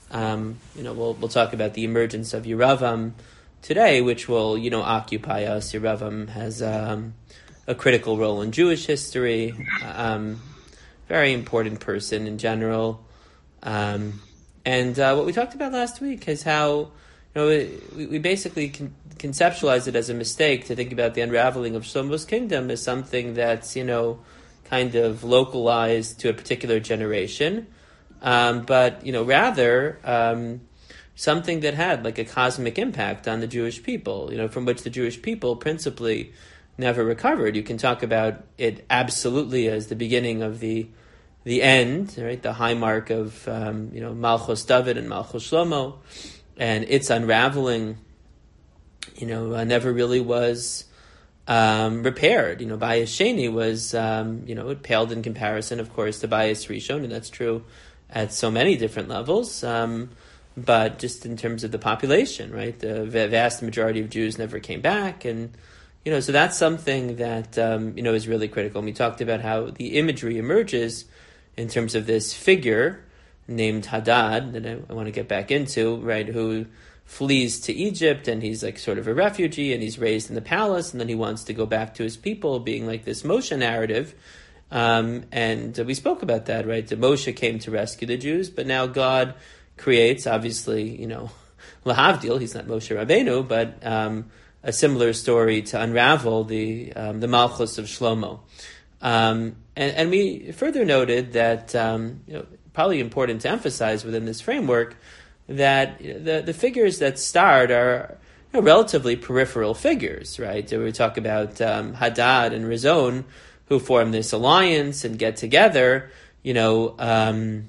We'll talk about the emergence of Yeravam today, which will, occupy us. Yeravam has a critical role in Jewish history, very important person in general. And what we talked about last week is how, we basically conceptualize it as a mistake to think about the unraveling of Shlomo's kingdom as something that's, kind of localized to a particular generation. But rather something that had like a cosmic impact on the Jewish people, from which the Jewish people principally never recovered. You can talk about it absolutely as the beginning of the end, right? The high mark of Malchus David and Malchus Shlomo, and its unraveling, never really was repaired. Bayis Sheni was, it paled in comparison, of course, to Bayis Rishon, and that's true at so many different levels, but just in terms of the population, right? The vast majority of Jews never came back, and so that's something that is really critical. And we talked about how the imagery emerges in terms of this figure named Hadad that I want to get back into, right? Who flees to Egypt, and he's like sort of a refugee, and he's raised in the palace, and then he wants to go back to his people, being like this Moshe narrative. And we spoke about that, right? The Moshe came to rescue the Jews, but now God creates, obviously, Lahavdil, he's not Moshe Rabbeinu, but a similar story to unravel the Malchus of Shlomo. And we further noted that, probably important to emphasize within this framework, that the figures that starred are relatively peripheral figures, right? We talk about Hadad and Rezon, who form this alliance and get together, and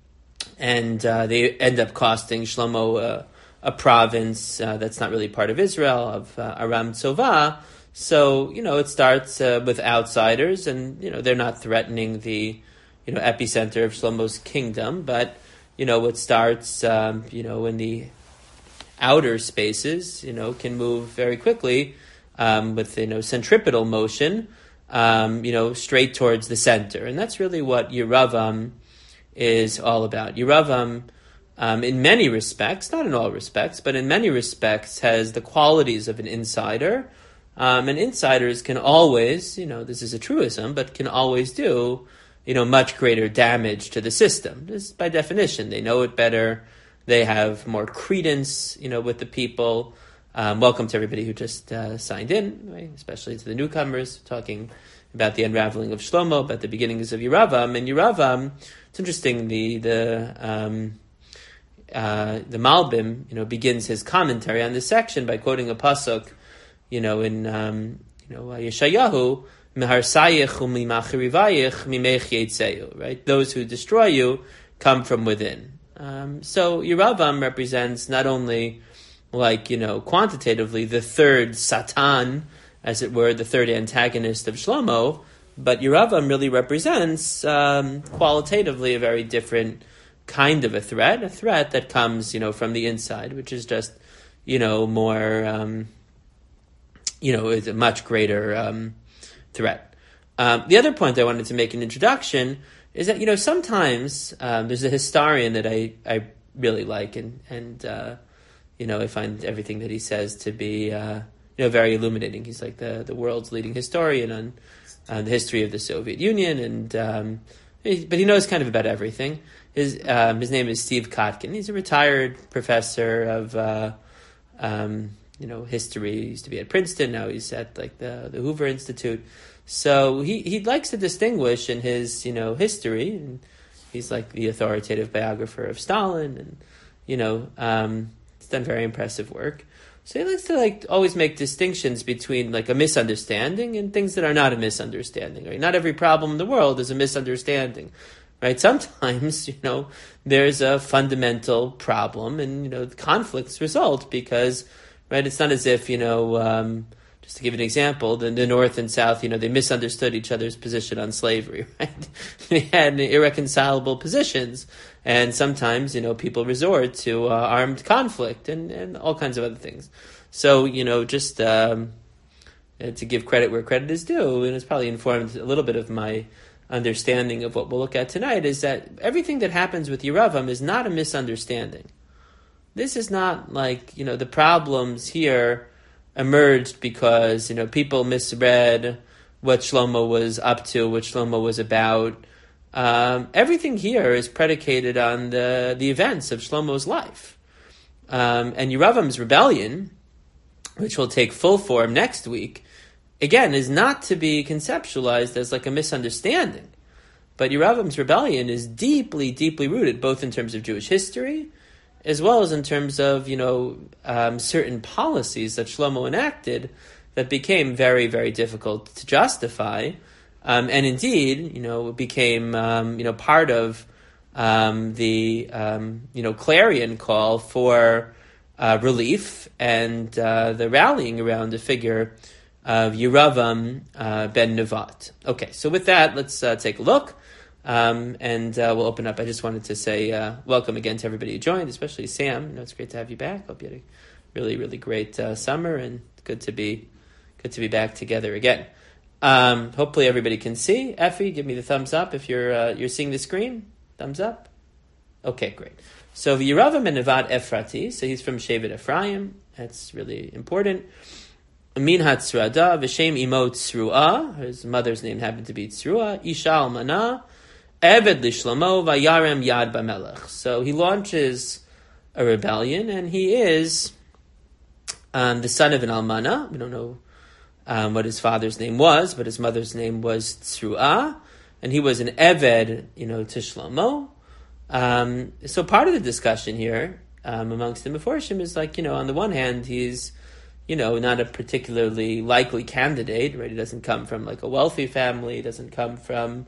they end up costing Shlomo a province that's not really part of Israel, of Aram Tzova. So, it starts with outsiders, and, they're not threatening the, epicenter of Shlomo's kingdom, but, it starts, in the outer spaces, can move very quickly with, centripetal motion, straight towards the center. And that's really what Yeravam is all about. Yeravam, in many respects, not in all respects, but in many respects, has the qualities of an insider. And insiders can always, this is a truism, but can always do, much greater damage to the system. This, by definition, they know it better. They have more credence, with the people. Welcome to everybody who just signed in, right? Especially to the newcomers, talking about the unraveling of Shlomo, about the beginnings of Yeravam. And Yeravam, it's interesting, the Malbim, begins his commentary on this section by quoting a pasuk, in Yeshayahu, right? Those who destroy you come from within. So Yeravam represents not only, quantitatively the third Satan, as it were, the third antagonist of Shlomo, but Yeravam really represents qualitatively a very different kind of a threat that comes, from the inside, which is just, more, is a much greater threat. The other point I wanted to make an introduction is that, sometimes there's a historian that I really like, and I find everything that he says to be, very illuminating. He's like the world's leading historian on the history of the Soviet Union, but he knows kind of about everything. His name is Steve Kotkin. He's a retired professor of, history. He used to be at Princeton. Now he's at the Hoover Institute. So he likes to distinguish in his, history, and he's like the authoritative biographer of Stalin, and, he's done very impressive work. So he likes to always make distinctions between a misunderstanding and things that are not a misunderstanding, right? Not every problem in the world is a misunderstanding, right? Sometimes, there's a fundamental problem, and, conflicts result because, right, it's not as if, just to give an example, the North and South, they misunderstood each other's position on slavery, right? They had irreconcilable positions, and sometimes, people resort to armed conflict and all kinds of other things. So, just to give credit where credit is due, and it's probably informed a little bit of my understanding of what we'll look at tonight is that everything that happens with Yeravam is not a misunderstanding. This is not like, the problems here emerged because, people misread what Shlomo was up to, what Shlomo was about. Everything here is predicated on the events of Shlomo's life. And Yeravam's rebellion, which will take full form next week, again, is not to be conceptualized as like a misunderstanding. But Yeravam's rebellion is deeply, deeply rooted, both in terms of Jewish history, as well as in terms of, certain policies that Shlomo enacted that became very, very difficult to justify. And indeed, became, part of the, clarion call for relief and the rallying around the figure of Yeravam ben Nevat. Okay, so with that, let's take a look, and we'll open up. I just wanted to say welcome again to everybody who joined, especially Sam. It's great to have you back. Hope you had a really, really great summer, and good to be back together again. Hopefully everybody can see. Effie, give me the thumbs up if you're seeing the screen. Thumbs up. Okay, great. So Yeravam ben Nevat Ephrati, so he's from Shevet Ephraim. That's really important. Min Hatzrada, V'Shem Imo Tzruah, his mother's name happened to be Tzruah, Isha Almana, Eved Lishlomo, Vayarem Yad Bamelech. So he launches a rebellion, and he is the son of an Almana. We don't know what his father's name was, but his mother's name was Tzruah, and he was an Eved, to Shlomo. So part of the discussion here amongst the Meforshim is like, on the one hand, he's not a particularly likely candidate, right? He doesn't come from like a wealthy family. He doesn't come from,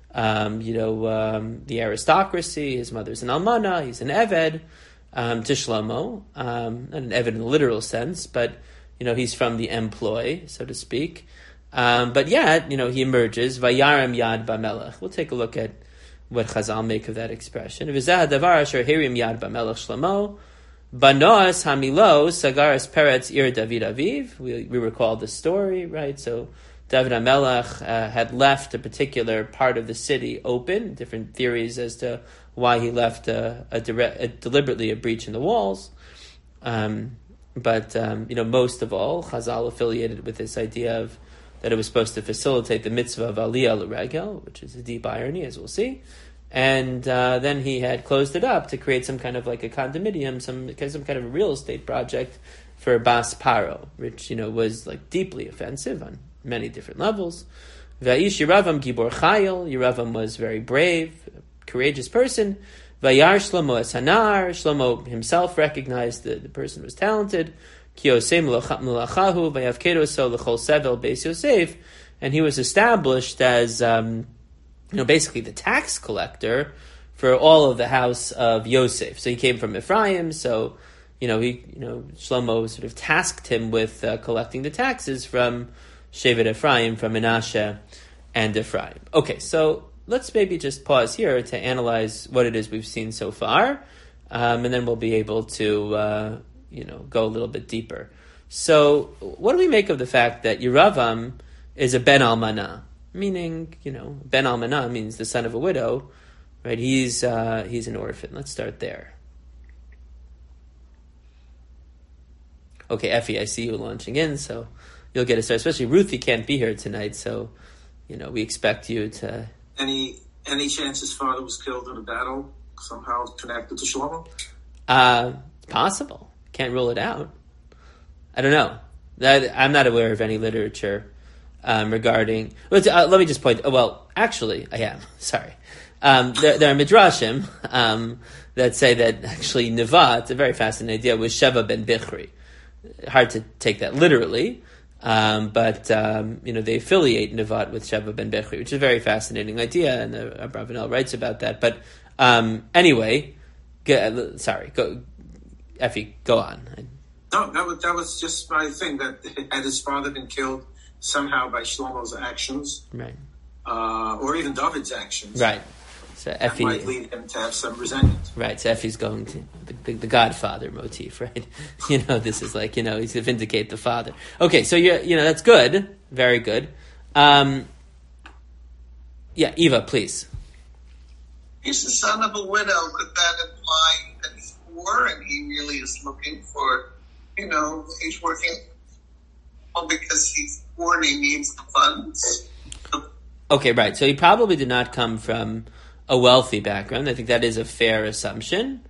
the aristocracy. His mother's an almana. He's an eved to Shlomo. Not an eved in the literal sense, but, he's from the employ, so to speak. But yet, he emerges, Vayarem Yad Bamelech. We'll take a look at what Chazal make of that expression. V'zeh hadavar asher hirim Yad Bamelech Shlomo. Banoas Hamilo Sagaras Peretz Ir David Aviv. We recall the story, right? So David HaMelech had left a particular part of the city open. Different theories as to why he left deliberately a breach in the walls. But most of all, Chazal affiliated with this idea of that it was supposed to facilitate the mitzvah of Aliyah L'Regel, which is a deep irony, as we'll see. And then he had closed it up to create some kind of like a condominium, some kind of a real estate project for Bas Paro, which was like deeply offensive on many different levels. Va'ish Yeravam Gibor Chayil. Yeravam was very brave, courageous person. Vayar Shlomo es Hanar. Shlomo himself recognized that the person was talented. Ki Yosei Melachahu Vayavkedo So L'Chol Sevel Beis Yosef, and he was established as basically the tax collector for all of the house of Yosef. So he came from Ephraim, so, Shlomo sort of tasked him with collecting the taxes from Shevet Ephraim, from Menashe and Ephraim. Okay, so let's maybe just pause here to analyze what it is we've seen so far, and then we'll be able to, go a little bit deeper. So what do we make of the fact that Yeravam is a Ben Almanah? Meaning, Ben Almanah means the son of a widow, right? He's an orphan. Let's start there. Okay, Effie, I see you launching in, so you'll get a start. Especially Ruthie can't be here tonight, so we expect you to. Any chance his father was killed in a battle somehow connected to Shlomo? Possible. Can't rule it out. I don't know. I'm not aware of any literature regarding. Let me just point. Well, actually, I am. Sorry. There are midrashim that say that actually Nevat, a very fascinating idea, was Sheva ben Bichri. Hard to take that literally, but they affiliate Nevat with Sheva ben Bichri, which is a very fascinating idea, and Abravanel writes about that. But anyway, go, Effie, go on. No, that was just my thing. That had his father been killed somehow by Shlomo's actions, right, or even David's actions, right. So Effie might lead him to have some resentment. Right, so Effie's going to the Godfather motif, right? This is like, he's to vindicate the father. Okay, so that's good, very good. Yeah, Eva, please. He's the son of a widow. Could that imply that he's poor and he really is looking for, he's working because he's poor and he needs the funds? Okay, right. So he probably did not come from a wealthy background. I think that is a fair assumption.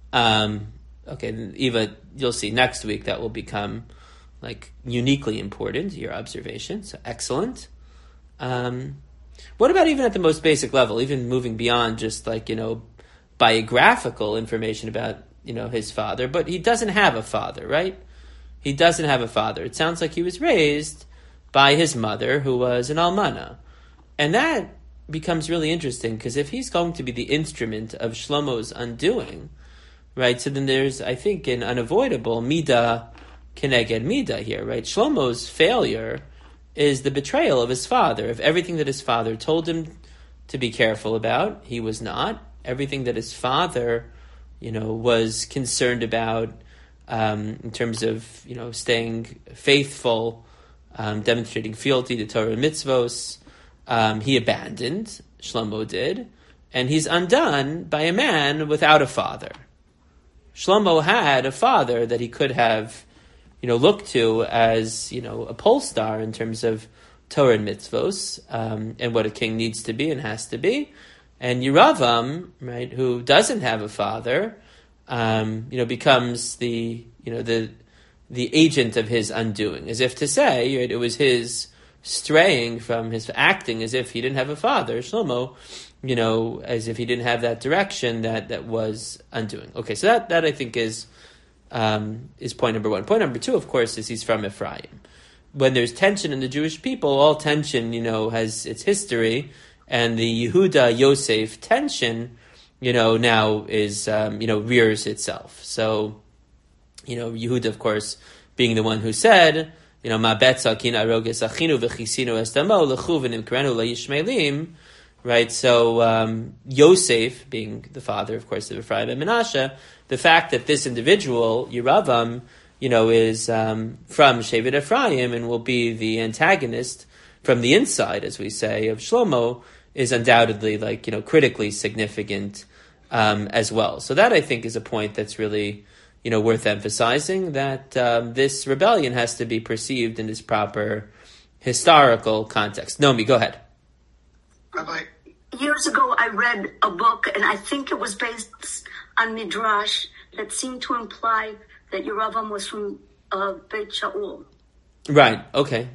Okay, Eva, you'll see next week that will become uniquely important, your observation. So excellent. What about even at the most basic level, even moving beyond just biographical information about, his father, but he doesn't have a father, right? He doesn't have a father. It sounds like he was raised by his mother, who was an almana. And that becomes really interesting, because if he's going to be the instrument of Shlomo's undoing, right, so then there's, I think, an unavoidable midah keneged midah here, right? Shlomo's failure is the betrayal of his father. Of everything that his father told him to be careful about, he was not. Everything that his father, was concerned about in terms of, staying faithful, demonstrating fealty to Torah and mitzvos, he abandoned, Shlomo did, and he's undone by a man without a father. Shlomo had a father that he could have looked to as, a pole star in terms of Torah and mitzvos, and what a king needs to be and has to be. And Yeravam, right, who doesn't have a father, becomes the agent of his undoing, as if to say, right, it was his straying from his acting as if he didn't have a father, Shlomo, as if he didn't have that direction that was undoing. Okay, so that I think is point number one. Point number two, of course, is he's from Ephraim. When there's tension in the Jewish people, all tension, has its history, and the Yehuda-Yosef tension, now is, rears itself. So, Yehuda, of course, being the one who said, right, so Yosef, being the father, of course, of Ephraim and Menashe, the fact that this individual, Yeravam, is from Shevet Ephraim and will be the antagonist from the inside, as we say, of Shlomo, is undoubtedly critically significant as well. So that, I think, is a point that's really worth emphasizing, that this rebellion has to be perceived in its proper historical context. Naomi, go ahead. Rabbi. Years ago, I read a book, and I think it was based on Midrash, that seemed to imply that Yeravam was from Beit Shaul. Right, okay.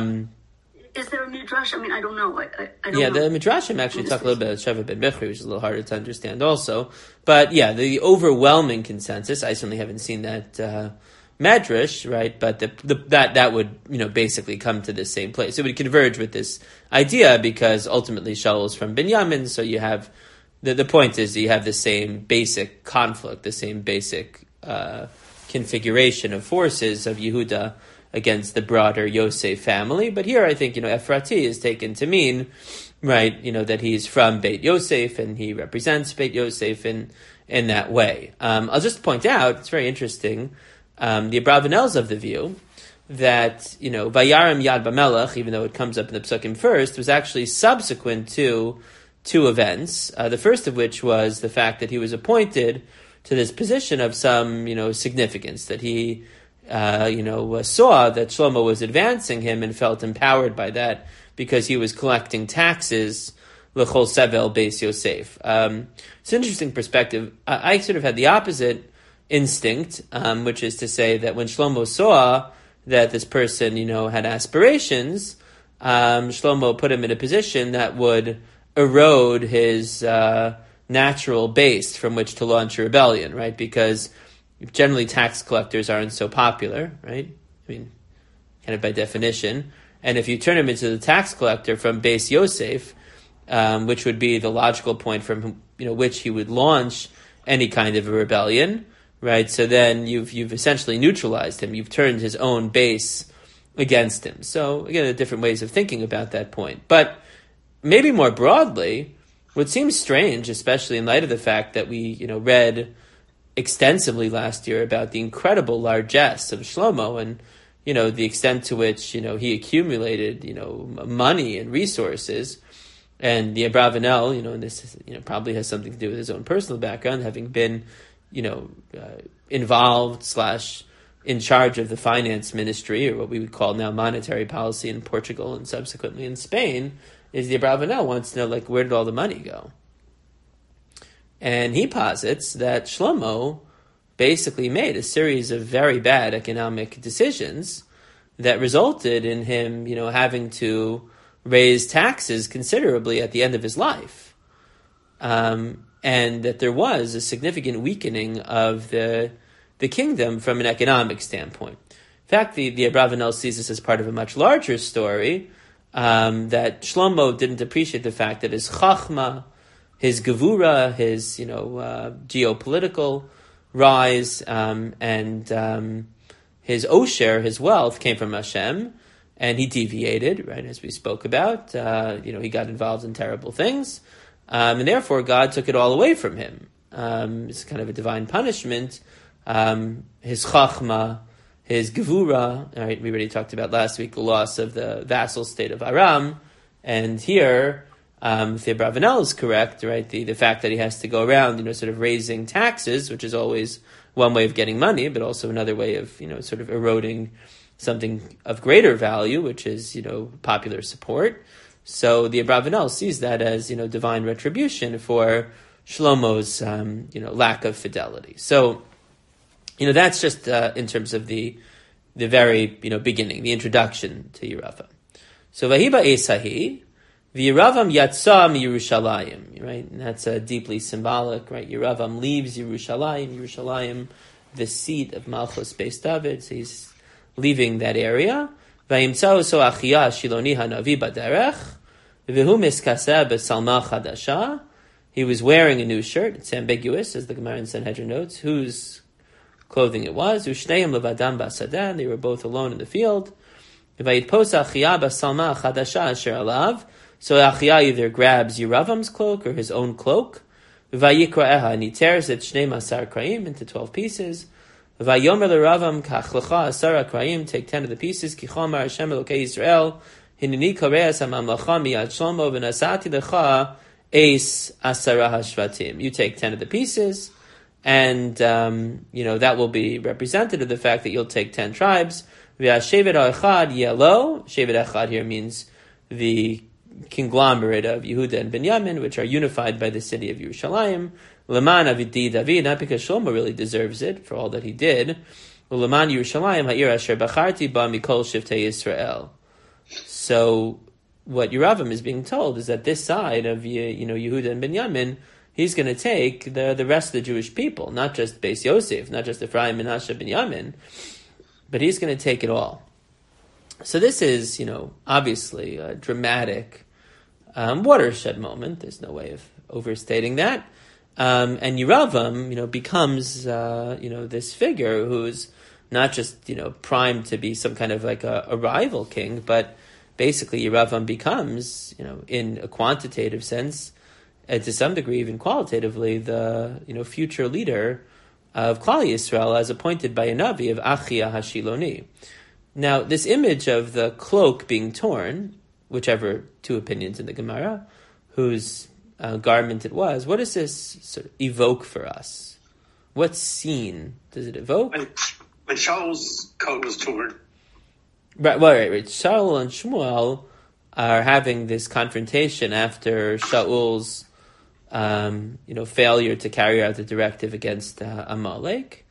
Is there a Midrash? I mean, I don't know. I don't know. The Midrashim actually talk a little bit about Sheva ben Bichri, which is a little harder to understand also. But yeah, the overwhelming consensus, I certainly haven't seen that Medrash, right? But that would, basically come to the same place. It would converge with this idea, because ultimately Shaul is from Binyamin, so you have, the point is you have the same basic conflict, the same basic configuration of forces of Yehuda against the broader Yosef family. But here I think, Ephrati is taken to mean, right, that he's from Beit Yosef and he represents Beit Yosef in that way. I'll just point out, it's very interesting, the Abravanel's of the view that, Vayaram Yad Bamelech, even though it comes up in the Psukim first, was actually subsequent to two events. The first of which was the fact that he was appointed to this position of some, significance, that he saw that Shlomo was advancing him and felt empowered by that because he was collecting taxes l'chol sevel beis Yosef. It's an interesting perspective. I sort of had the opposite instinct, which is to say that when Shlomo saw that this person, had aspirations, Shlomo put him in a position that would erode his natural base from which to launch a rebellion, right? Because generally tax collectors aren't so popular, right? I mean, kind of by definition. And if you turn him into the tax collector from Beis Yosef, which would be the logical point from which he would launch any kind of a rebellion, right? So then you've essentially neutralized him. You've turned his own base against him. So again, there are different ways of thinking about that point. But maybe more broadly, what seems strange, especially in light of the fact that we read extensively last year about the incredible largesse of Shlomo and the extent to which he accumulated money and resources, And the Abravanel, and this probably has something to do with his own personal background, having been, involved / in charge of the finance ministry, or what we would call now monetary policy in Portugal and subsequently in Spain, is the Abravanel wants to know, where did all the money go? And he posits that Shlomo basically made a series of very bad economic decisions that resulted in him, having to raise taxes considerably at the end of his life. And that there was a significant weakening of the kingdom from an economic standpoint. In fact, the Abravanel sees this as part of a much larger story, that Shlomo didn't appreciate the fact that his chachma, his gevura, his geopolitical rise, and his osher, his wealth, came from Hashem, and he deviated, right, as we spoke about. He got involved in terrible things, and therefore God took it all away from him. It's kind of a divine punishment. His chachma, his gevura, right, we already talked about last week the loss of the vassal state of Aram, and here, if the Abravanel is correct, right, the fact that he has to go around, sort of raising taxes, which is always one way of getting money, but also another way of, sort of eroding something of greater value, which is, popular support. So the Abravanel sees that as, divine retribution for Shlomo's, lack of fidelity. So, that's just in terms of the very, beginning, the introduction to Yeravam. So Vahiba Esahi, Yeravam Yatsa Yerushalayim, right? And that's deeply symbolic, right? Yeravam leaves Yerushalayim, the seat of Malchus Beis David. So he's leaving that area. Vayimtzau so Achia Shiloni Hanavi Baderech, V'hu Miskaseh B'Salma Chadasha. He was wearing a new shirt. It's ambiguous, as the Gemara in Sanhedrin notes, whose clothing it was. Ushneim Levadam Basadan. They were both alone in the field. Vayitpos Achia B'Salma Chadasha Asher Alav. So Achia either grabs Yeravam's cloak or his own cloak. Vayikraeha, and he tears it Shnei Masar Kraim into 12 pieces. Vayomer LeRavam Kach Lecha Asara Kraim, take 10 of the pieces. Kichomer Hashem Elokei Yisrael Hineni Koreas HaMamlacha Miyad Shlomo V'Nasati Lecha Eis Asara HaShvatim. You take 10 of the pieces, and that will be representative of the fact that you'll take 10 tribes. V'Ashevet Ha'echad Yelo. Shevet Echad here means the conglomerate of Yehuda and Binyamin, which are unified by the city of Yerushalayim. Leman Avidi David, not because Shlomo really deserves it for all that he did. Leman Yerushalayim Ha'ir Asher Bacharti Ba Mikol Shiftei Yisrael. So what Yeravam is being told is that this side of Yehuda and Binyamin, he's going to take the rest of the Jewish people, not just Beis Yosef, not just Ephraim, Menashe, Binyamin, but he's going to take it all. So this is, obviously a dramatic watershed moment. There's no way of overstating that. And Yeravam, becomes, this figure who's not just, primed to be some kind of like a rival king, but basically Yeravam becomes, in a quantitative sense, and to some degree even qualitatively, the, future leader of Klal Yisrael as appointed by a Navi of Achia HaShiloni. Now, this image of the cloak being torn, whichever two opinions in the Gemara, whose garment it was, what does this sort of evoke for us? What scene does it evoke? When Shaul's coat was torn. Right. Shaul and Shmuel are having this confrontation after Shaul's, failure to carry out the directive against Amalek.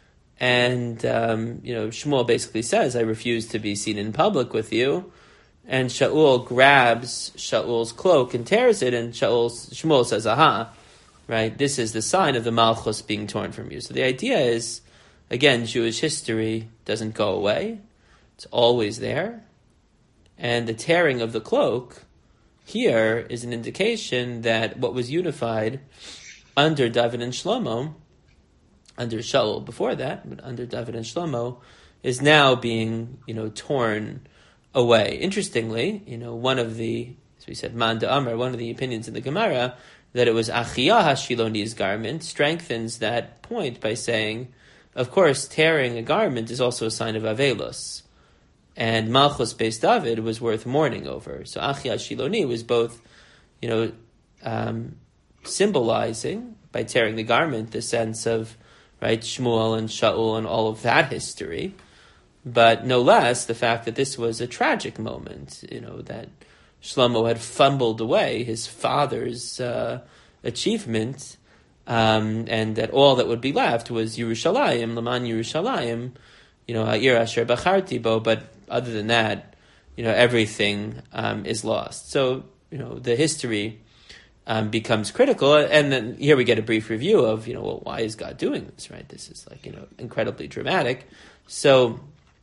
And, Shmuel basically says, I refuse to be seen in public with you. And Shaul grabs Shaul's cloak and tears it, and Shmuel says, aha, right, this is the sign of the Malchus being torn from you. So the idea is, again, Jewish history doesn't go away. It's always there. And the tearing of the cloak here is an indication that what was unified under David and Shlomo, under Shaul before that, but under David and Shlomo, is now being, torn away. Interestingly, one of the, as we said, Man Da'amar, one of the opinions in the Gemara, that it was Achia HaShiloni's garment, strengthens that point by saying, of course, tearing a garment is also a sign of Avelos. And Malchus Beis David was worth mourning over. So Achia HaShiloni was both, symbolizing by tearing the garment the sense of, right, Shmuel and Shaul and all of that history, but no less the fact that this was a tragic moment, that Shlomo had fumbled away his father's achievement, and that all that would be left was Yerushalayim, Laman Yerushalayim, Ha'ir Asher Bacharti Bo, but other than that, everything is lost. So, the history becomes critical, and then here we get a brief review of, why is God doing this, right? This is incredibly dramatic. So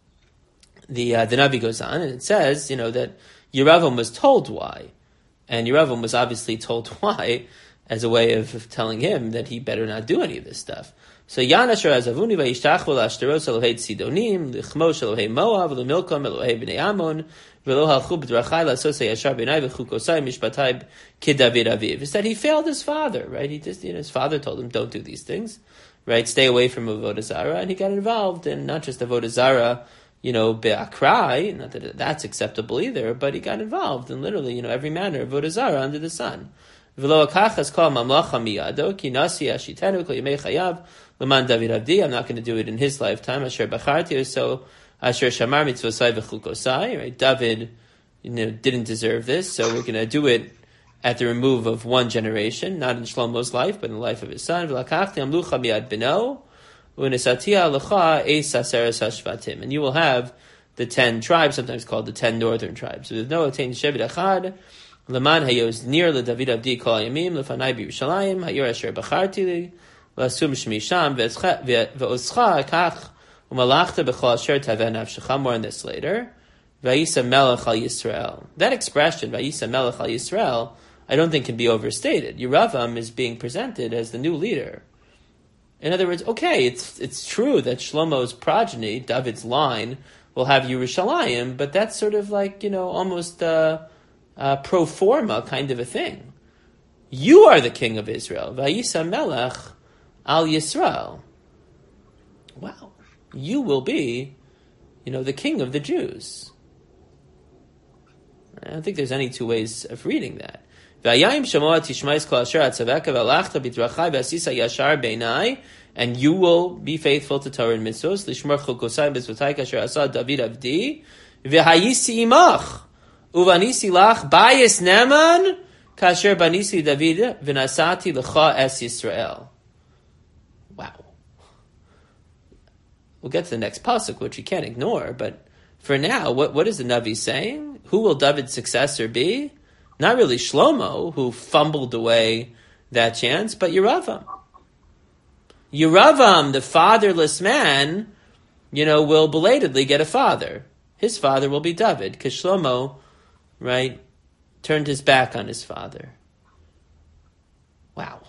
the Navi goes on, and it says, that Yeravam was told why, and Yeravam was obviously told why as a way of telling him that he better not do any of this stuff. So Yanasher Azavuni vayishtachvu l'ashtaros Elohei Tzidonim l'chmosh Elohei Moav l'milkom Elohei b'nei Ammon v'lo halchu b'drachai la'asosei yashar b'nai v'chukosai mishpatai k'David aviv. Is that he failed his father, right? He just, his father told him, don't do these things, right? Stay away from Avodah Zarah, and he got involved in not just Avodah Zarah, be'akrai, not that that's acceptable either, but he got involved in literally, every manner of Avodah Zarah under the sun. V'lo akachas kol mamlacha miyado ki nasi ashitenu kol yemei chayav Laman David Avdi. I'm not going to do it in his lifetime. Asher Bacharti, so Asher Shamar Mitzvosai V'chukosai. Right? David, didn't deserve this, so we're going to do it at the remove of one generation, not in Shlomo's life, but in the life of his son. V'lakachti amlucha miyad beno u'nesatia lecha eis aseres hashvatim. And you will have the 10 tribes, sometimes called the 10 northern tribes. So there's no atain shevet achad. Laman hayos near le David Avdi kol yamim lefanai b'Yerushalayim hayir Asher Bacharti li. L'asum shmisham ve'oscha kach u'malachta b'chol asher taveh nafshecha. More on this later. Vayisa melech al Yisrael. That expression, Vayisa melech al Yisrael, I don't think can be overstated. Yeravam is being presented as the new leader. In other words, okay, it's true that Shlomo's progeny, David's line, will have Yerushalayim, but that's sort of like, almost pro forma kind of a thing. You are the king of Israel. Vayisa melech al Yisrael. Wow. You will be, the king of the Jews. I don't think there's any two ways of reading that. And you will be faithful to Torah and mitzvos. Lishmor chukosai b'tzvotai kasher asa David avdi. V'hayisi imach. Uvanisi lach bayis neman kasher banisi David v'nasati l'cha es Yisrael. Wow. We'll get to the next pasuk, which we can't ignore, but for now, what is the Navi saying? Who will David's successor be? Not really Shlomo, who fumbled away that chance, but Yeravam. Yeravam, the fatherless man, will belatedly get a father. His father will be David, because Shlomo, right, turned his back on his father. Wow.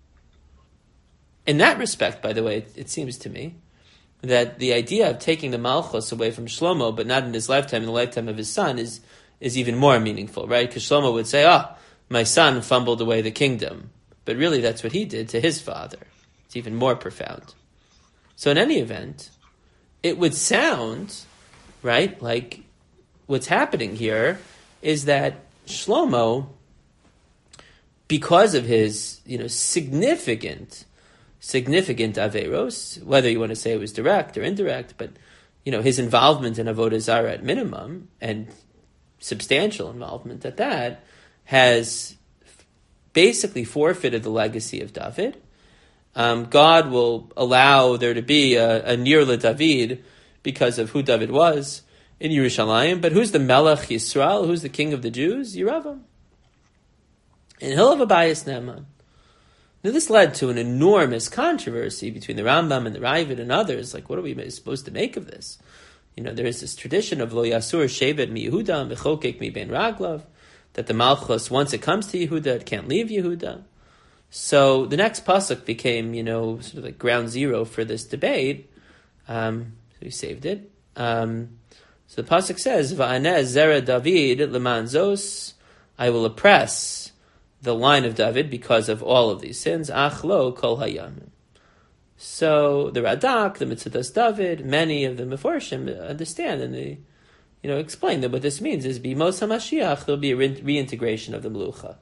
In that respect, by the way, it seems to me that the idea of taking the Malchus away from Shlomo, but not in his lifetime, in the lifetime of his son, is even more meaningful, right? Because Shlomo would say, my son fumbled away the kingdom. But really that's what he did to his father. It's even more profound. So in any event, it would sound, right, like what's happening here is that Shlomo, because of his, significant averos, whether you want to say it was direct or indirect, but, his involvement in Avodah Zarah at minimum, and substantial involvement at that, has basically forfeited the legacy of David. God will allow there to be a Nir LeDavid because of who David was in Yerushalayim. But who's the Melech Yisrael? Who's the king of the Jews? Yeravam. And he'll have a bias Naaman. Now this led to an enormous controversy between the Rambam and the Ravid and others. Like, what are we supposed to make of this? There is this tradition of Lo Yasur Shevet mi Yehuda Mechokek mi Ben Raglav, that the Malchus, once it comes to Yehuda, it can't leave Yehuda. So the next pasuk became, sort of like ground zero for this debate. So we saved it. So the pasuk says, "Va'aneh zera David leman zos," I will oppress the line of David because of all of these sins. Ach lo kol hayamim. So the Radak, the Mitzudas David, many of the Meforshim understand and they, explain that what this means is b'mos HaMashiach there'll be a reintegration of the Melucha.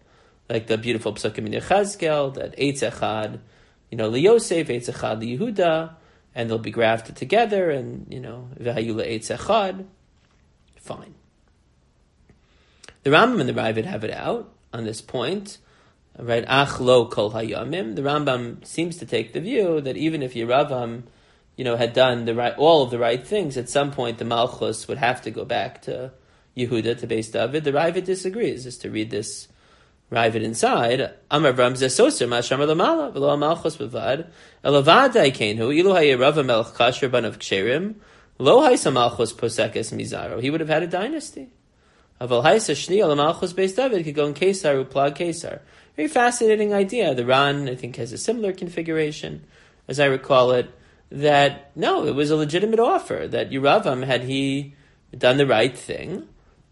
like the beautiful psukim in Yechezkel, that Eitz Echad, LiYosef, Eitz Echad LiYehuda, and they'll be grafted together, and, V'hayu Eitz Echad. Fine. The Rambam and the Raavad have it out on this point, right? Ach lo kol hayamim. The Rambam seems to take the view that even if Yeravam, had done all of the right things, at some point the Malchus would have to go back to Yehuda, to Beis David. The Raavad disagrees. Just to read this Raavad inside, Amar Avram zesoser ma'ashamar lamala v'lo Malchus b'vad elavadai kenu ilu hayeravam melech kasher ban of ksherim lo haisa Malchus posekes mizaro. He would have had a dynasty. Aval haisa shni al Malchus Beis David could go in Kesar uplag Kesar. Very fascinating idea. The Ran, I think, has a similar configuration, as I recall it. That no, it was a legitimate offer. That Yeravam, had he done the right thing,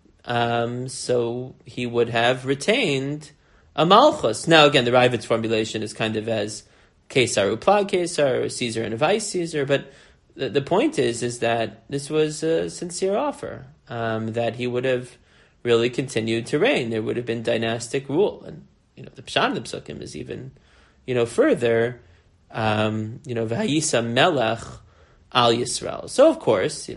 so he would have retained a Malchus. Now, again, the Raavad's formulation is kind of as Kesar uplag Kesar, or Caesar and vice Caesar. But the point is that this was a sincere offer. That he would have really continued to reign. There would have been dynastic rule, and the Pshat in the Psukim is even, further. V'hayisa melech al Yisrael. So of course,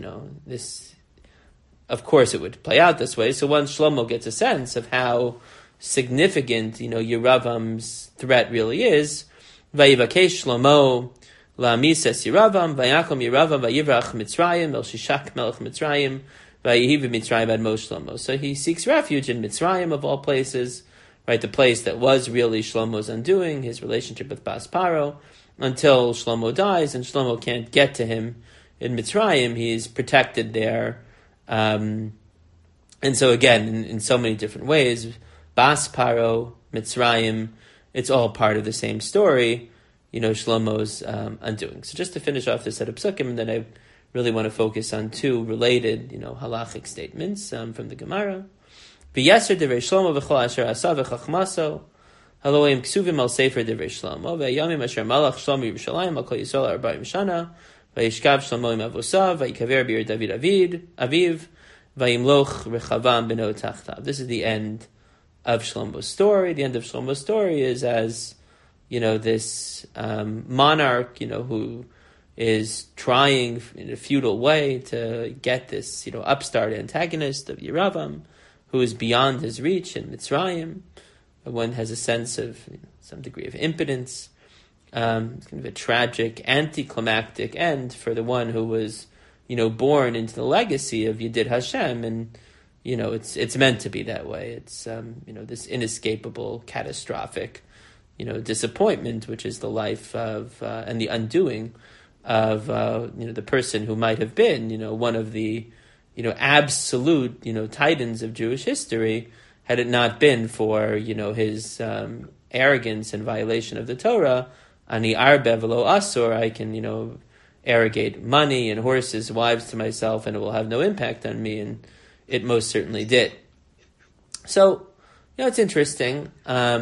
it would play out this way. So once Shlomo gets a sense of how significant, Yeravam's threat really is, Vayivakesh Shlomo la'mises Yeravam, Vayakom Yeravam, Vayivrach Mitzrayim, El Shishak Melech Mitzrayim, Vayihiv Mitzrayim ad Mos Shlomo. So he seeks refuge in Mitzrayim, of all places, right? The place that was really Shlomo's undoing, his relationship with Bas Paro, until Shlomo dies, and Shlomo can't get to him in Mitzrayim. He's protected there. And so again, in so many different ways, Bas Paro, Mitzrayim, it's all part of the same story, Shlomo's undoing. So just to finish off this set of psukim, and then I really want to focus on two related, halachic statements from the Gemara. V'yeser divrei Shlomo v'chol asher asa v'chachmaso Haloim ksuvim al sefer divrei Shlomo ve'yamim asher malach Shlomo Yerushalayim al kol Yisrael arba'im shana v'yishkav Shlomo im avosav v'yikaver bir David aviv v'yimloch rechavam beno tachtav. This is the end of Shlomo's story. The end of Shlomo's story is as this monarch who is trying in a futile way to get this upstart antagonist of Yeravam, who is beyond his reach in Mitzrayim. One has a sense of some degree of impotence. It's kind of a tragic, anticlimactic end for the one who was, born into the legacy of Yedid Hashem, and it's meant to be that way. It's this inescapable, catastrophic, disappointment, which is the life of and the undoing of the person who might have been one of the absolute titans of Jewish history, had it not been for his arrogance and violation of the Torah. Ani arbe v'lo asur, I can arrogate money and horses, wives to myself, and it will have no impact on me, and it most certainly did. So it's interesting.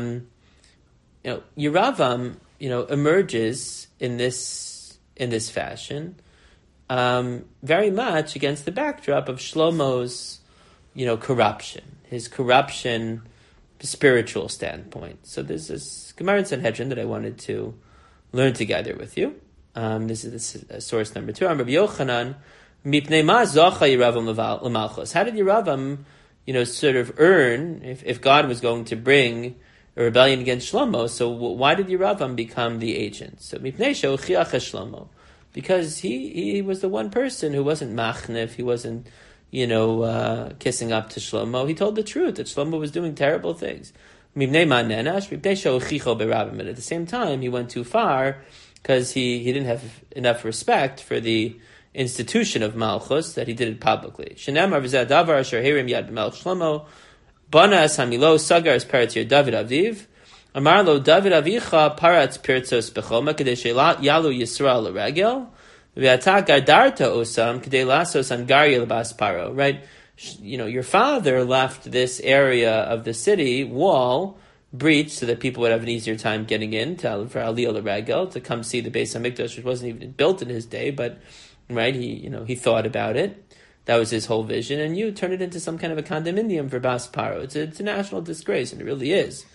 Yeravam emerges in this fashion, very much against the backdrop of Shlomo's corruption. His corruption, spiritual standpoint. So there's this Gemara in Sanhedrin that I wanted to learn together with you. This is source number 2. Rabbi Yochanan, mipnei ma zocha Yeravam l'malchus. How did Yeravam, sort of earn, if God was going to bring a rebellion against Shlomo, so why did Yeravam become the agent? So mipnei she'ochiach Shlomo, because he was the one person who wasn't machnif, he wasn't kissing up to Shlomo. He told the truth that Shlomo was doing terrible things. But at the same time, he went too far because he didn't have enough respect for the institution of Malchus that he did it publicly. Amar lo David avicha paratz pirtzos bechoma kedei yalu Yisrael l'regel. Right, your father left this area of the city wall breached so that people would have an easier time getting in for Aliyah l'Regel, to come see the Beis Hamikdash, which wasn't even built in his day, but right, he thought about it. That was his whole vision, and you turn it into some kind of a condominium for Bas Paro. It's a national disgrace, and it really is.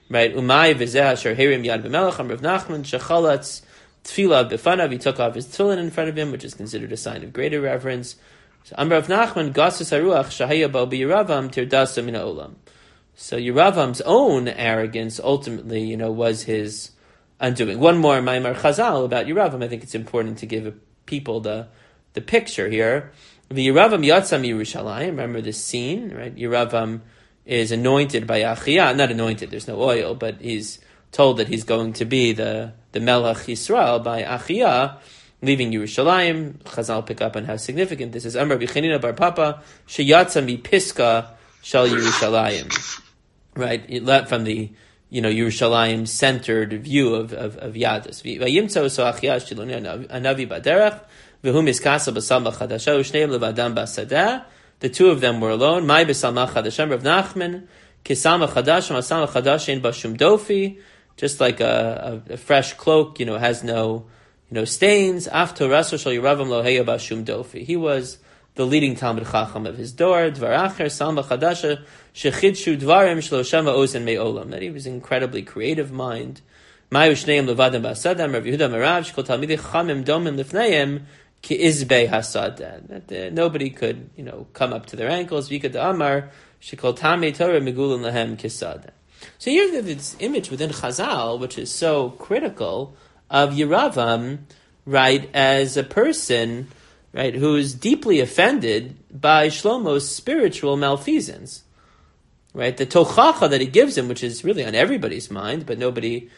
right? Umay v'zeh asher herim yad b'melech Rav Nachman shechalatz tefillah b'fanav. He took off his tefillin in front of him, which is considered a sign of greater reverence. So Rav Nachman gasus haruach shahaya bo b'Yeravam tirdasa min ha'olam. So Yeravam's own arrogance ultimately, was his undoing. One more Maimar Chazal about Yeravam. I think it's important to give people the picture here. The Yeravam Yatzam Yerushalayim. Remember this scene, right? Yeravam is anointed by Achia. Not anointed, there's no oil, but he's told that he's going to be the Melech Yisrael by Achia, leaving Yerushalayim. Chazal pick up on how significant this is. Amar B'Chanina Bar Papa Sheyatzam Piska Shal Yerushalayim. Right, it left from the Yerushalayim centered view of Yadus. Vayimtzo so Achia Shiloni Anavi Baderech v'hu miskasa b'salma chadasha u'shneim levadam b'sadeh. The two of them were alone. Mai b'salma chadasha Rav Nachman kisalma chadash ma'salma chadash ein b'shum dofi. Just like a fresh cloak, has no stains. After raso shel Yeravam lo heya b'shum dofi. He was the leading Talmid Chacham of his door. Dvar acher salma chadasha shechidshu dvarim shlo shama ozen me'olam. That he was an incredibly creative mind. Mai u'shneim levadam b'sadeh. Rav Yehuda Merav shkol talmidei chamim domim lifneim ki izbei hasadeh. That nobody could come up to their ankles. V'ikad amar shekol tamei Torah megulin lahem kisadeh. So here's this image within Chazal, which is so critical of Yeravam, right, as a person, right, who is deeply offended by Shlomo's spiritual malfeasance, right? The tochacha that he gives him, which is really on everybody's mind, but nobody,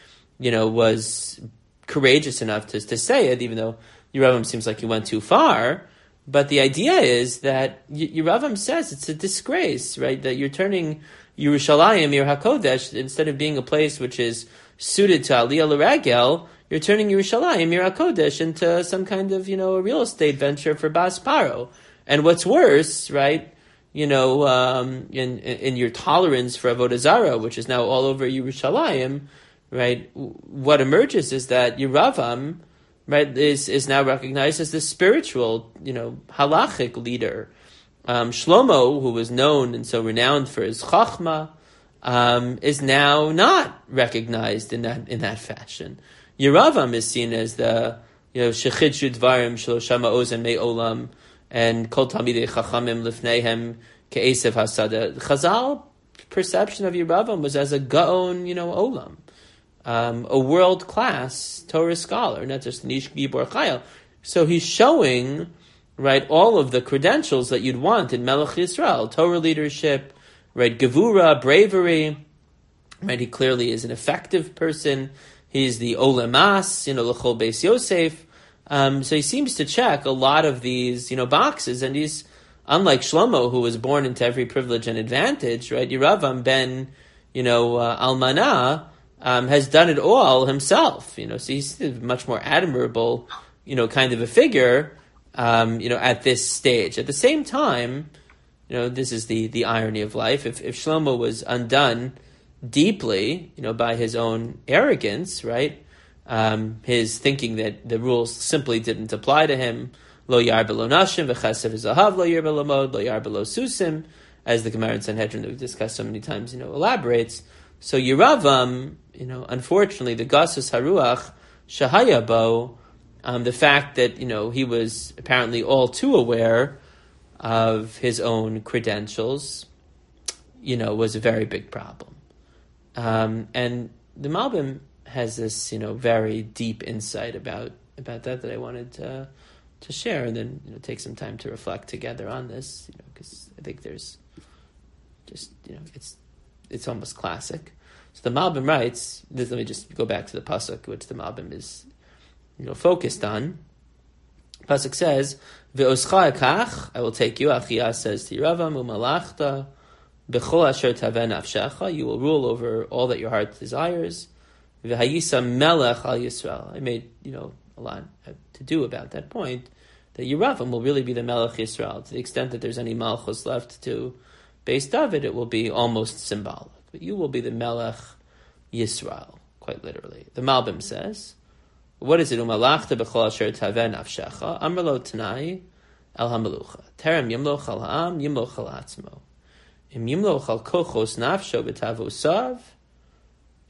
was courageous enough to say it, even though Yeravam seems like he went too far. But the idea is that Yeravam says it's a disgrace, right? That you're turning Yerushalayim, Yer HaKodesh, instead of being a place which is suited to Aliyah L'Ragel, you're turning Yerushalayim, Yer HaKodesh, into some kind of, a real estate venture for Bas Paro. And what's worse, right, in your tolerance for Avodah Zarah, which is now all over Yerushalayim, right, what emerges is that Yeravam, right, is now recognized as the spiritual, halachic leader. Shlomo, who was known and so renowned for his chachma, is now not recognized in that fashion. Yeravam is seen as the shechidshu dvarim shelo shama ozen me'olam and kol talmidei chachamim lifneihem ke'esev hasadeh. Chazal perception of Yeravam was as a gaon, olam, a world class Torah scholar, not just an ish gibor chayil. So he's showing, right, all of the credentials that you'd want in Melech Yisrael: Torah leadership, right, gevura, bravery, right. He clearly is an effective person. He's the olemas, l'chol beis Yosef. So he seems to check a lot of these, boxes, and he's unlike Shlomo, who was born into every privilege and advantage, right? Yeravam ben, Almanah, has done it all himself, so he's a much more admirable, kind of a figure, at this stage. At the same time, this is the irony of life. If Shlomo was undone deeply, by his own arrogance, right? His thinking that the rules simply didn't apply to him. Lo yar below nashim v'chasev zahav lo yar below mod lo yar below susim, as the Gemara in Sanhedrin that we've discussed so many times, elaborates. So Yeravam, unfortunately, the gasus haruach shahaya bo, the fact that he was apparently all too aware of his own credentials, was a very big problem. And the Malbim has this, very deep insight about that I wanted to share, and then take some time to reflect together on this, because I think there's just, it's almost classic. So the Malbim writes, let me just go back to the pasuk, which the Malbim is, focused on. Pasuk says, "Ve'oscha ekach, I will take you." Achia says to Yeravam, "Umalachta b'chol asher taveh nafshecha." You will rule over all that your heart desires. V'hayisa melech al Yisrael. I made a lot to do about that point, that Yeravam will really be the Melech Yisrael. To the extent that there's any malchus left to Beis David, it will be almost symbolic. But you will be the Melech Yisrael, quite literally. The Malbim says, what is it? Umalachta b'chol asher taveh nafshecha. Amar lo tanai el hamelucha. Terem yimloch al ha'am, yimloch al atzmo. Im yimloch al kochos nafsho b'tavosav,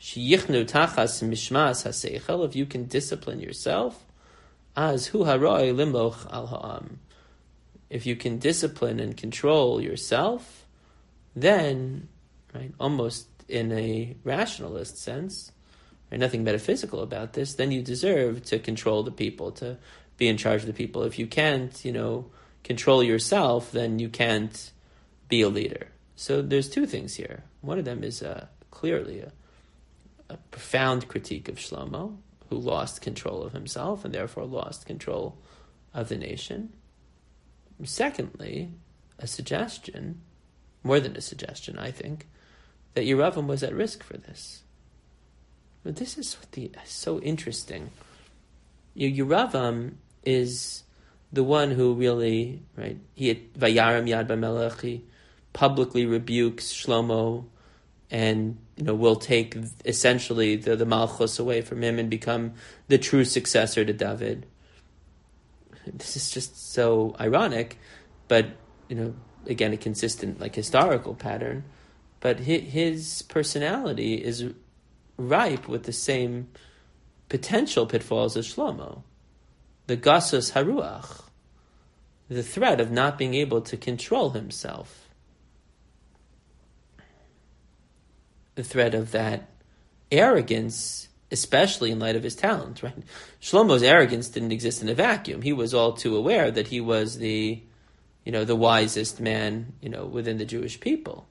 Sheyichnu tachas mishmas haseichel, if you can discipline yourself, as hu haroi limloch al ha'am. If you can discipline and control yourself, then, right, almost in a rationalist sense, right, nothing metaphysical about this, then you deserve to control the people, to be in charge of the people. If you can't, control yourself, then you can't be a leader. So there's two things here. One of them is clearly a profound critique of Shlomo, who lost control of himself and therefore lost control of the nation. Secondly, a suggestion, more than a suggestion, I think, that Yeravam was at risk for this. But this is so interesting. Yeravam is the one who really, right, he Vayaram Yad B'Melech, he publicly rebukes Shlomo and, will take essentially the Malchus away from him and become the true successor to David. This is just so ironic, but, again, a consistent, historical pattern. But his personality is ripe with the same potential pitfalls as Shlomo. The gasus haruach, the threat of not being able to control himself. The threat of that arrogance, especially in light of his talent, right? Shlomo's arrogance didn't exist in a vacuum. He was all too aware that he was the wisest man, within the Jewish people,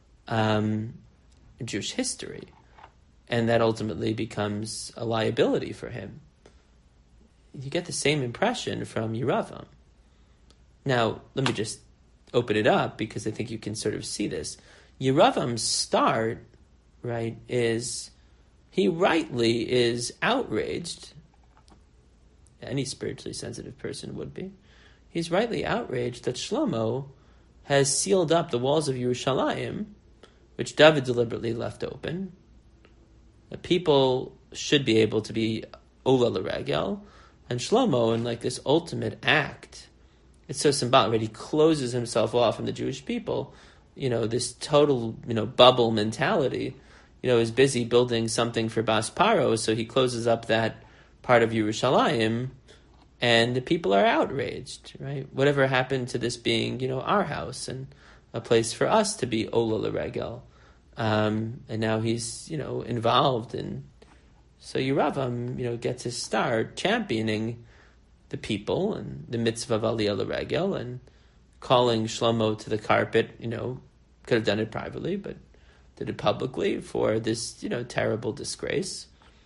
Jewish history. And that ultimately becomes a liability for him. You get the same impression from Yeravam. Now, let me just open it up because I think you can sort of see this. Yeravam's start, right, is he rightly is outraged. Any spiritually sensitive person would be. He's rightly outraged that Shlomo has sealed up the walls of Yerushalayim, which David deliberately left open. The people should be able to be Ola L'Regel, and Shlomo, in this ultimate act, it's so symbolic, right? He closes himself off from the Jewish people. This total, bubble mentality, is busy building something for Bas Paro, so he closes up that part of Yerushalayim, and the people are outraged, right? Whatever happened to this being, our house and a place for us to be Ola L'Regel? And now he's, involved in. So Yeravam, gets his start championing the people and the mitzvah of Aliyah L'Regel and calling Shlomo to the carpet. Could have done it privately, but did it publicly for this, terrible disgrace.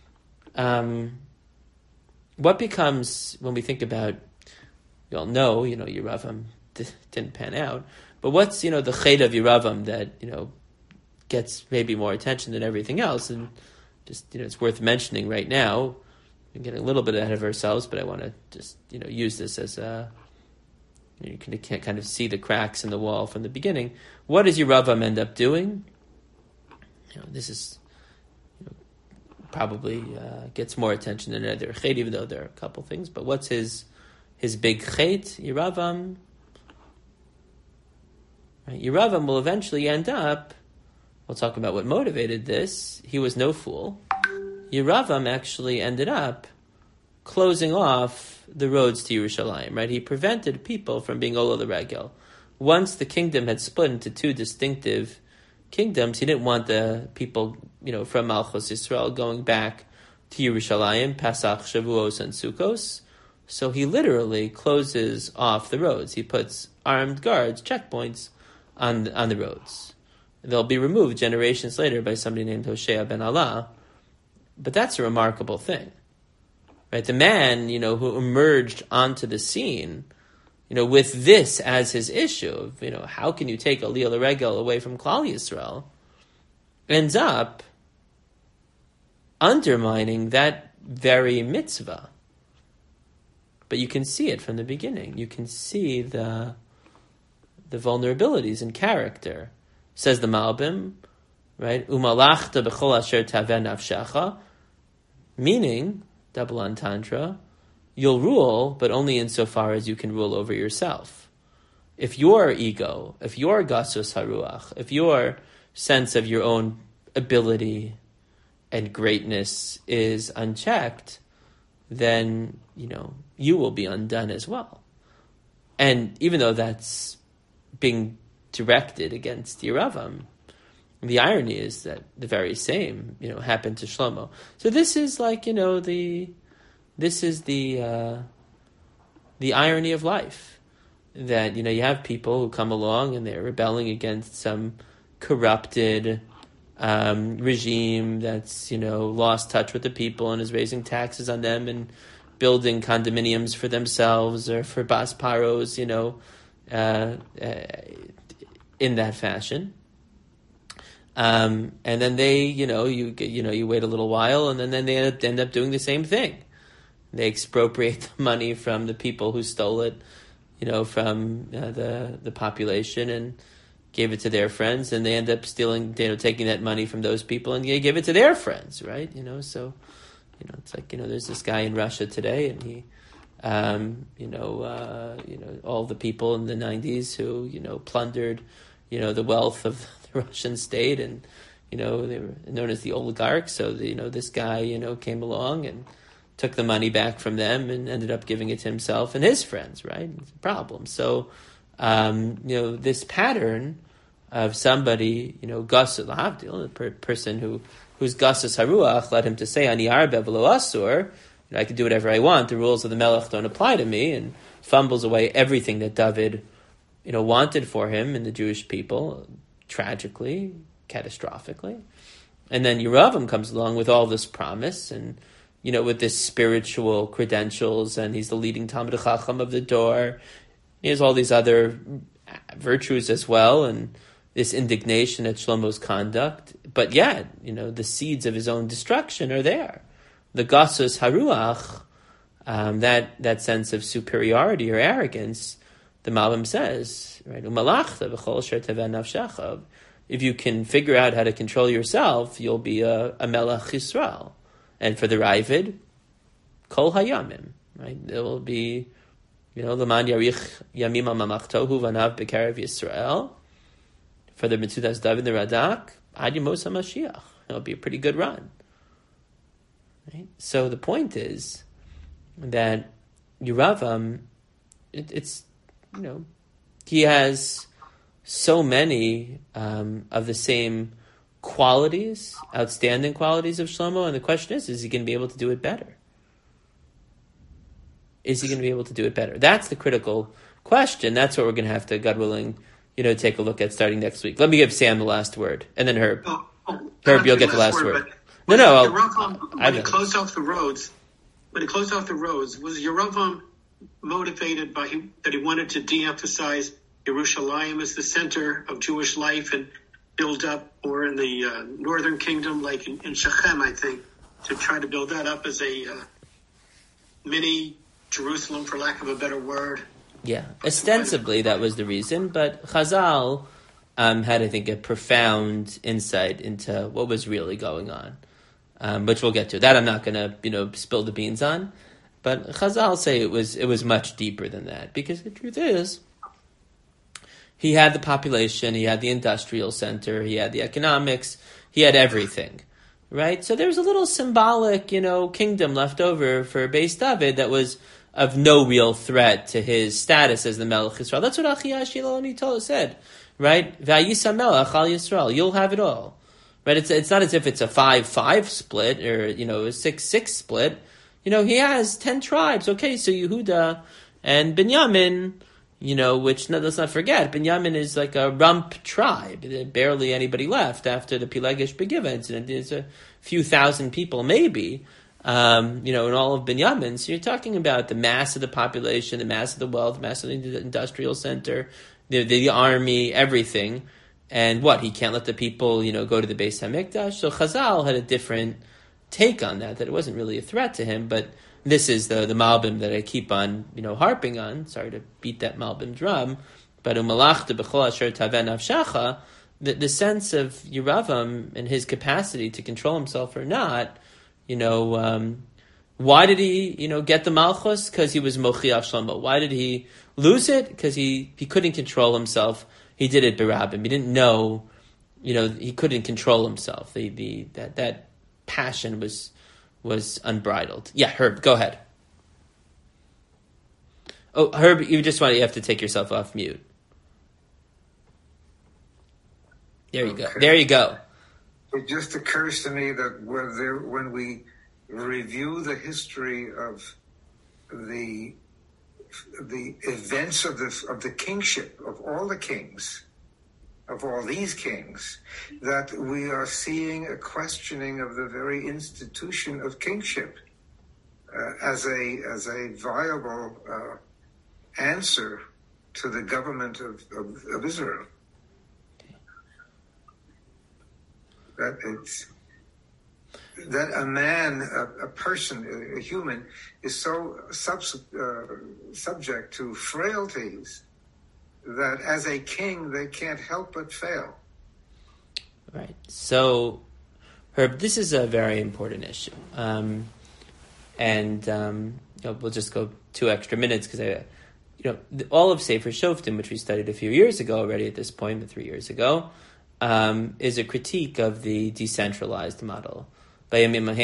What becomes, when we think about, you all know, Yeravam didn't pan out, but what's, the chait of Yeravam that, gets maybe more attention than everything else, and just, it's worth mentioning right now. We're getting a little bit ahead of ourselves, but I want to just, use this as you can kind of see the cracks in the wall from the beginning. What does Yeravam end up doing? This is probably gets more attention than other chait, even though there are a couple things. But what's his big chait? Yeravam. Right? Yeravam will eventually end up. We'll talk about what motivated this. He was no fool. Yeravam actually ended up closing off the roads to Yerushalayim, right? He prevented people from being Ola L'Regel. Once the kingdom had split into two distinctive kingdoms, he didn't want the people, from Malchus Yisrael going back to Yerushalayim, Pesach, Shavuos, and Sukkos. So he literally closes off the roads. He puts armed guards, checkpoints, on the roads. They'll be removed generations later by somebody named Hoshea ben Allah. But that's a remarkable thing. Right? The man, who emerged onto the scene, with this as his issue of, how can you take Aliyah L'Regel away from Klal Yisrael, ends up undermining that very mitzvah. But you can see it from the beginning. You can see the vulnerabilities in character. Says the Malbim, right? Umalachta b'chol asher taveh nafshecha, meaning, double entendre, you'll rule, but only insofar as you can rule over yourself. If your ego, if your gasus haruach, if your sense of your own ability and greatness is unchecked, then, you will be undone as well. And even though that's being directed against Yeravam, the irony is that the very same, happened to Shlomo. So this is like, the irony of life. That, you have people who come along and they're rebelling against some corrupted regime that's, lost touch with the people and is raising taxes on them and building condominiums for themselves or for Bas Paros, in that fashion. And then they, you wait a little while and then they end up doing the same thing. They expropriate the money from the people who stole it, from the population and gave it to their friends, and they end up stealing, taking that money from those people and they give it to their friends, right? So, it's like, there's this guy in Russia today, and he, all the people in the 90s who, plundered, the wealth of the Russian state, and, they were known as the oligarchs. So, this guy, came along and took the money back from them and ended up giving it to himself and his friends, right? It's a problem. So, this pattern of somebody, Gus Lahavdil, a person whose Gasas Haruach led him to say, Ani Arbe v'lo Asur, I can do whatever I want, the rules of the Melech don't apply to me, and fumbles away everything that David, wanted for him and the Jewish people, tragically, catastrophically. And then Yeravam comes along with all this promise and, with this spiritual credentials, and he's the leading Talmid Chacham of the Dor. He has all these other virtues as well, and this indignation at Shlomo's conduct. But yet, the seeds of his own destruction are there. The Gasus Haruach, that sense of superiority or arrogance, the Malbim says, right? Umalachta v'chol asher teveh nafshecha. If you can figure out how to control yourself, you'll be a Melech Yisrael. And for the Ravid, Kol Hayamim, right? It will be, L'man Yarich Yamim HaMamachtohu Vanav B'Karev Yisrael. For the Metzudas David the Radak, Ad Yemos HaMashiach. It'll be a pretty good run. Right? So the point is that Yeravam, it's, he has so many of the same qualities, outstanding qualities of Shlomo, and the question is he going to be able to do it better? Is he going to be able to do it better? That's the critical question. That's what we're going to have to, God willing, take a look at starting next week. Let me give Sam the last word, and then Herb. Herb, you'll get the last word. When he closed off the roads, was Yeravam motivated by that he wanted to de-emphasize Yerushalayim as the center of Jewish life and build up, or in the northern kingdom, like in Shechem, I think, to try to build that up as a mini Jerusalem, for lack of a better word? Yeah, ostensibly that was the reason, but Chazal had, I think, a profound insight into what was really going on, which we'll get to. That I'm not going to, spill the beans on, but Chazal say it was much deeper than that, because the truth is, he had the population, he had the industrial center, he had the economics, he had everything, right? So there's a little symbolic, kingdom left over for Beis David that was of no real threat to his status as the Melech Yisrael. That's what Achia Shiloni said, right? Vayisa Melech Al Yisrael, you'll have it all, right? It's not as if it's a 5-5 split or, a 6-6 split. He has 10 tribes. Okay, so Yehuda and Binyamin, which, let's not forget, Binyamin is like a rump tribe. There's barely anybody left after the Pilegish Begiva incident. There's a few thousand people, maybe, in all of Binyamin. So you're talking about the mass of the population, the mass of the wealth, the mass of the industrial center, the army, everything. And what? He can't let the people, go to the Beis HaMikdash. So Chazal had a different take on that it wasn't really a threat to him, but this is the Malbim that I keep on, harping on. Sorry to beat that Malbim drum, but umalachta b'chol asher taveh nafshecha, the sense of Yeravam and his capacity to control himself or not, why did he, get the Malchus? Because he was Mochiach Shlomo. Why did he lose it? Because he couldn't control himself. He did it Berabim. He didn't know, he couldn't control himself. That passion was unbridled. Yeah, Herb, go ahead. Oh, Herb, you have to take yourself off mute. There you go. There you go. It just occurs to me that when we review the history of the events of the kingship of all the kings, of all these kings, that we are seeing a questioning of the very institution of kingship as a viable answer to the government of Israel. That a man, a person, a human, is so subject to frailties that as a king they can't help but fail. Right. So, Herb, this is a very important issue, and we'll just go 2 extra minutes because all of Sefer Shoftim, which we studied a few years ago already at this point, but 3 years ago, is a critique of the decentralized model. When you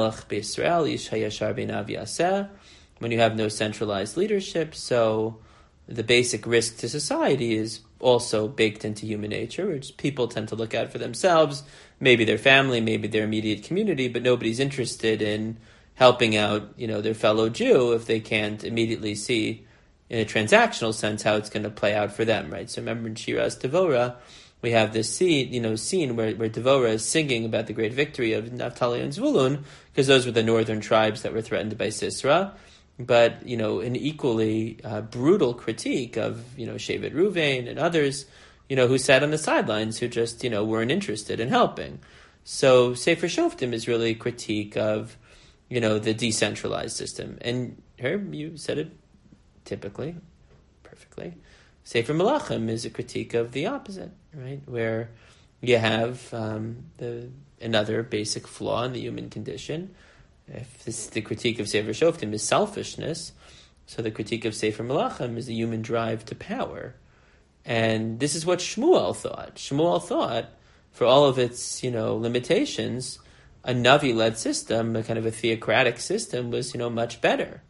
have no centralized leadership, so the basic risk to society is also baked into human nature, which people tend to look out for themselves, maybe their family, maybe their immediate community, but nobody's interested in helping out, their fellow Jew if they can't immediately see in a transactional sense how it's going to play out for them, right? So remember in Shiras Devorah, we have this scene where Devorah is singing about the great victory of Naphtali and Zvulun, because those were the northern tribes that were threatened by Sisera. But, an equally brutal critique of, Shevet Ruvain and others, who sat on the sidelines, who just, weren't interested in helping. So Sefer Shoftim is really a critique of, the decentralized system. And Herb, you said it typically, perfectly. Sefer Melachim is a critique of the opposite, right? Where you have another basic flaw in the human condition. If the critique of Sefer Shoftim is selfishness, so the critique of Sefer Melachim is the human drive to power. And this is what Shmuel thought. Shmuel thought, for all of its, limitations, a Navi-led system, a kind of a theocratic system, was, much better.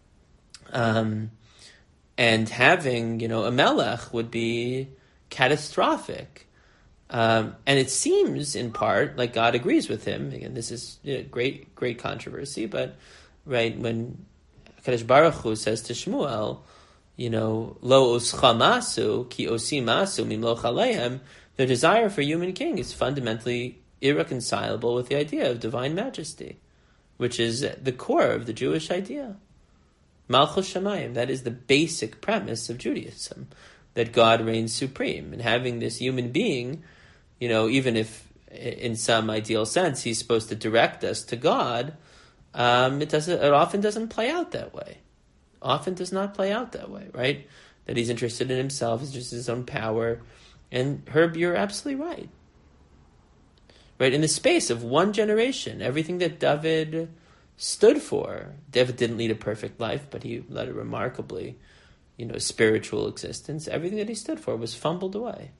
And having, a melech would be catastrophic. And it seems, in part, like God agrees with him. Again, this is great controversy, but right when Kadosh Baruch Hu says to Shmuel, lo oscha masu ki osi masu mimloch aleim, the desire for human king is fundamentally irreconcilable with the idea of divine majesty, which is the core of the Jewish idea. Malchus Shamayim, that is the basic premise of Judaism, that God reigns supreme. And having this human being, even if in some ideal sense he's supposed to direct us to God, it often doesn't play out that way. Often does not play out that way, right? That he's interested in himself, he's just his own power. And Herb, you're absolutely right. Right, in the space of one generation, everything that David stood for. David didn't lead a perfect life, but he led a remarkably, spiritual existence. Everything that he stood for was fumbled away.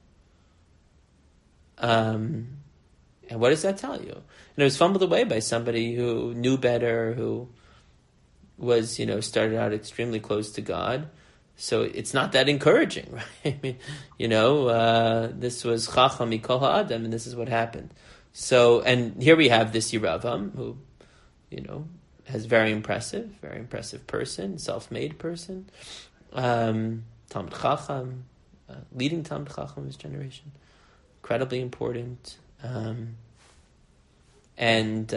And what does that tell you? And it was fumbled away by somebody who knew better, who was, started out extremely close to God. So it's not that encouraging, right? I mean, this was Chacham Mikol Ha'adam, and this is what happened. So, and here we have this Yeravam, who, has very impressive person, self-made person, Talmid Chacham, leading Talmid Chacham of his generation, incredibly important, and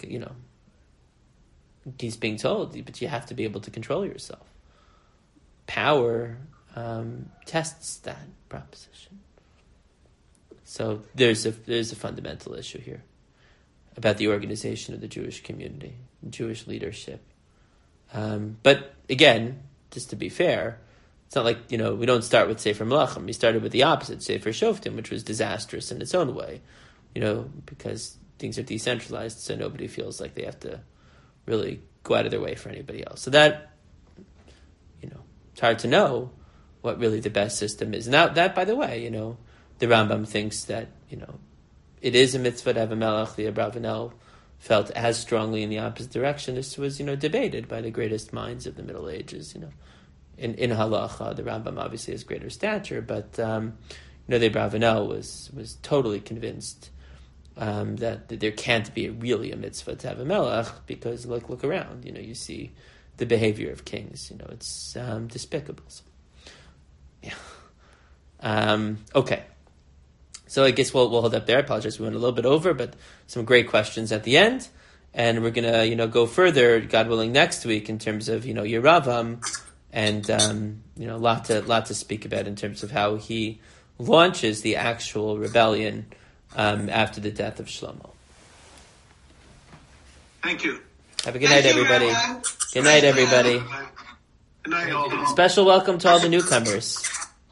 he's being told, but you have to be able to control yourself. Power tests that proposition. So there's a fundamental issue here about the organization of the Jewish community, Jewish leadership. But again, just to be fair, it's not like, we don't start with Sefer Melachim. We started with the opposite, Sefer Shoftim, which was disastrous in its own way, because things are decentralized, so nobody feels like they have to really go out of their way for anybody else. So that, it's hard to know what really the best system is. Now, that, by the way, the Rambam thinks that, it is a mitzvah to have a melech, the Abravanel felt as strongly in the opposite direction. This was, debated by the greatest minds of the Middle Ages, In halacha, the Rambam obviously has greater stature, but the Abravanel was totally convinced that there can't be really a mitzvah to have a melech, because look around, you see the behavior of kings, it's despicable. So, yeah. Okay. So I guess we'll hold up there. I apologize, we went a little bit over, but some great questions at the end. And we're going to, go further, God willing, next week in terms of, Yeravam, and, a lot to speak about in terms of how he launches the actual rebellion after the death of Shlomo. Thank you. Have a good night, everybody. Good night, everybody. Good night, all. Special welcome to all the newcomers.